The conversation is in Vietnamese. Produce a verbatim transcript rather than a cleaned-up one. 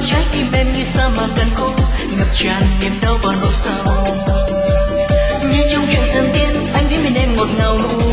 trái tim em như sa mạc gần khô, ngập tràn niềm đau và nỗi sầu. Như trong chuyện thần tiên, anh đến bên em ngọt ngào nụ